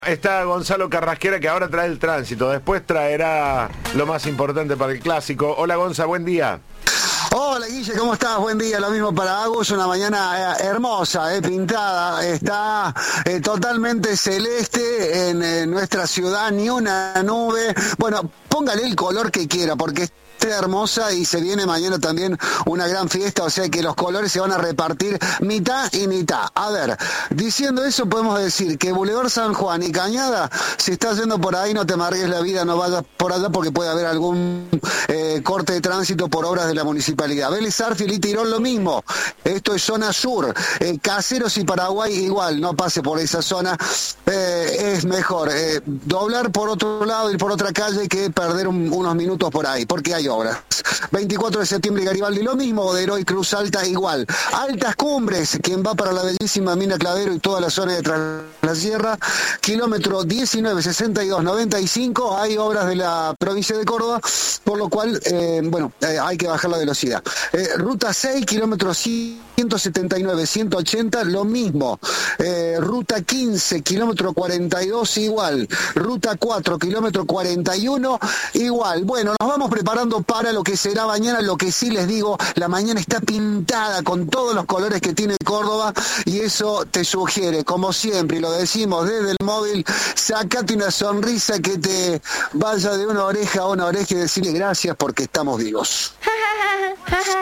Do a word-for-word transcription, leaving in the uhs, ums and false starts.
Está Gonzalo Carrasquera, que ahora trae el tránsito, después traerá lo más importante para el clásico. Hola Gonza, buen día. Hola Guille, ¿cómo estás? Buen día, lo mismo para Agus, una mañana eh, hermosa, eh, pintada, está eh, totalmente celeste en eh, nuestra ciudad, ni una nube. Bueno, póngale el color que quiera, porque está hermosa y se viene mañana también una gran fiesta, o sea que los colores se van a repartir mitad y mitad. A ver, diciendo eso podemos decir que Boulevard San Juan y Cañada, si estás yendo por ahí, no te amargues la vida, no vayas por allá porque puede haber algún eh, corte de tránsito por obras de la municipalidad. Vélez Sarsfield y Tirón lo mismo, esto es zona sur. eh, Caseros y Paraguay igual, no pase por esa zona, eh, es mejor eh, doblar por otro lado, ir por otra calle que perder un, unos minutos por ahí, porque hay obras. veinticuatro de septiembre y Garibaldi lo mismo, Odero y Cruz Alta igual. Altas Cumbres, quien va para la bellísima Mina Clavero y toda la zona de Tras la Sierra, kilómetro diecinueve, sesenta y dos, noventa y cinco, hay obras de la provincia de Córdoba, por lo cual, eh, bueno, eh, hay que bajar la velocidad. Eh, ruta seis, kilómetro ciento setenta y nueve, ciento ochenta, lo mismo. Eh, ruta quince, kilómetro cuarenta y dos, igual. Ruta cuatro, kilómetro cuarenta y uno, igual. Bueno, nos vamos preparando para lo que será mañana. Lo que sí les digo, la mañana está pintada con todos los colores que tiene Córdoba y eso te sugiere, como siempre, y lo decimos desde el móvil, sacate una sonrisa que te vaya de una oreja a una oreja y decirle gracias porque estamos vivos.